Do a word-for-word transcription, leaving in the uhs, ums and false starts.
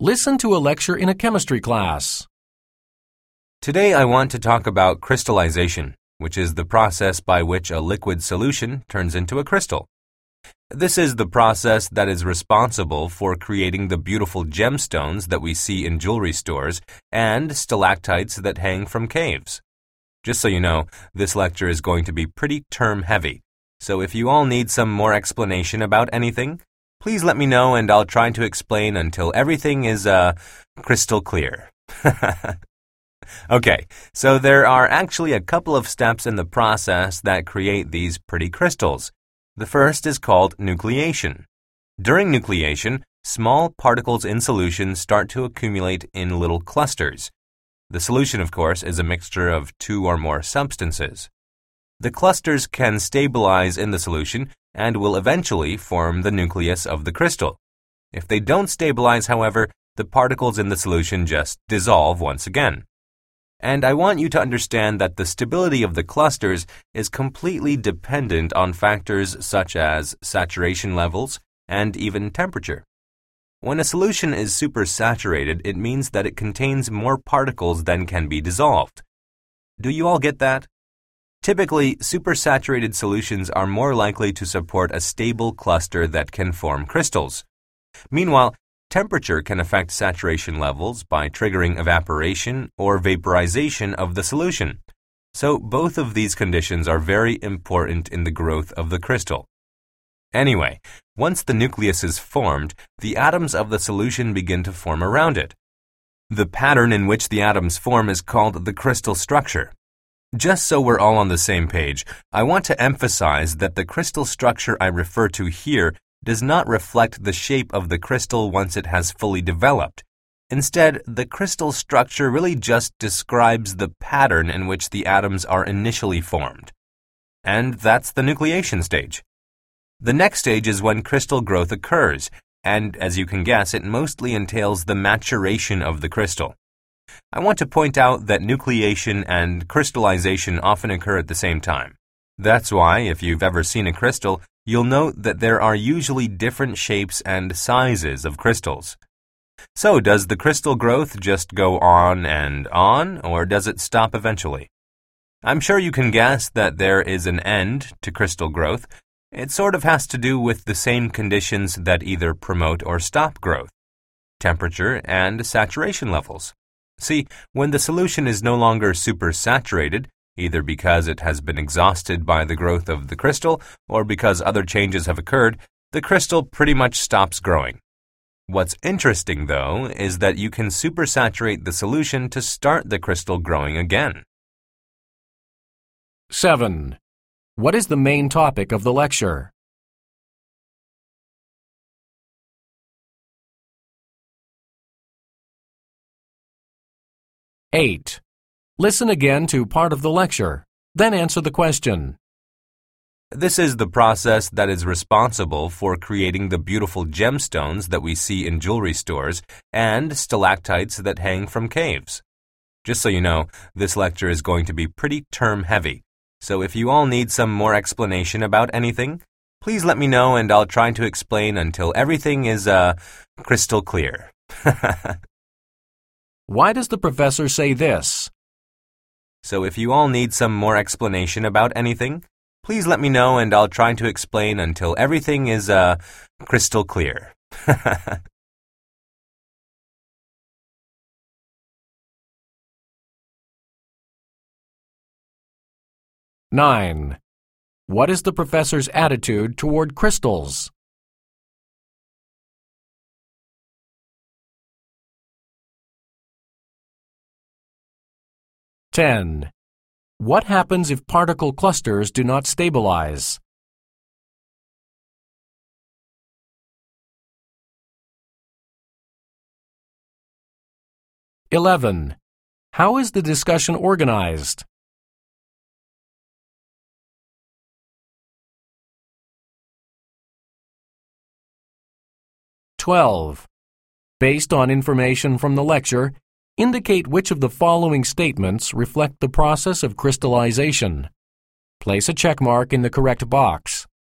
Listen to a lecture in a chemistry class. Today I want to talk about crystallization, which is the process by which a liquid solution turns into a crystal. This is the process that is responsible for creating the beautiful gemstones that we see in jewelry stores and stalactites that hang from caves. Just so you know, this lecture is going to be pretty term-heavy, so if you all need some more explanation about anything, please let me know and I'll try to explain until everything is, uh, crystal clear. Okay, so there are actually a couple of steps in the process that create these pretty crystals. The first is called nucleation. During nucleation, small particles in solution start to accumulate in little clusters. The solution, of course, is a mixture of two or more substances. The clusters can stabilize in the solution and will eventually form the nucleus of the crystal. If they don't stabilize, however, the particles in the solution just dissolve once again. And I want you to understand that the stability of the clusters is completely dependent on factors such as saturation levels and even temperature. When a solution is supersaturated, it means that it contains more particles than can be dissolved. Do you all get that? Typically, supersaturated solutions are more likely to support a stable cluster that can form crystals. Meanwhile, temperature can affect saturation levels by triggering evaporation or vaporization of the solution. So both of these conditions are very important in the growth of the crystal. Anyway, once the nucleus is formed, the atoms of the solution begin to form around it. The pattern in which the atoms form is called the crystal structure. Just so we're all on the same page, I want to emphasize that the crystal structure I refer to here does not reflect the shape of the crystal once it has fully developed. Instead, the crystal structure really just describes the pattern in which the atoms are initially formed. And that's the nucleation stage. The next stage is when crystal growth occurs, and as you can guess, it mostly entails the maturation of the crystal. I want to point out that nucleation and crystallization often occur at the same time. That's why, if you've ever seen a crystal, you'll note that there are usually different shapes and sizes of crystals. So, does the crystal growth just go on and on, or does it stop eventually? I'm sure you can guess that there is an end to crystal growth. It sort of has to do with the same conditions that either promote or stop growth: temperature and saturation levels. See, when the solution is no longer supersaturated, either because it has been exhausted by the growth of the crystal or because other changes have occurred, the crystal pretty much stops growing. What's interesting, though, is that you can supersaturate the solution to start the crystal growing again. seven. What is the main topic of the lecture? eight. Listen again to part of the lecture, then answer the question. This is the process that is responsible for creating the beautiful gemstones that we see in jewelry stores and stalactites that hang from caves. Just so you know, this lecture is going to be pretty term-heavy, so if you all need some more explanation about anything, please let me know and I'll try to explain until everything is, uh, crystal clear. Why does the professor say this? So if you all need some more explanation about anything, please let me know and I'll try to explain until everything is, uh, crystal clear. nine. What is the professor's attitude toward crystals? ten. What happens if particle clusters do not stabilize? eleven. How is the discussion organized? twelve. Based on information from the lecture, indicate which of the following statements reflect the process of crystallization. Place a check mark in the correct box.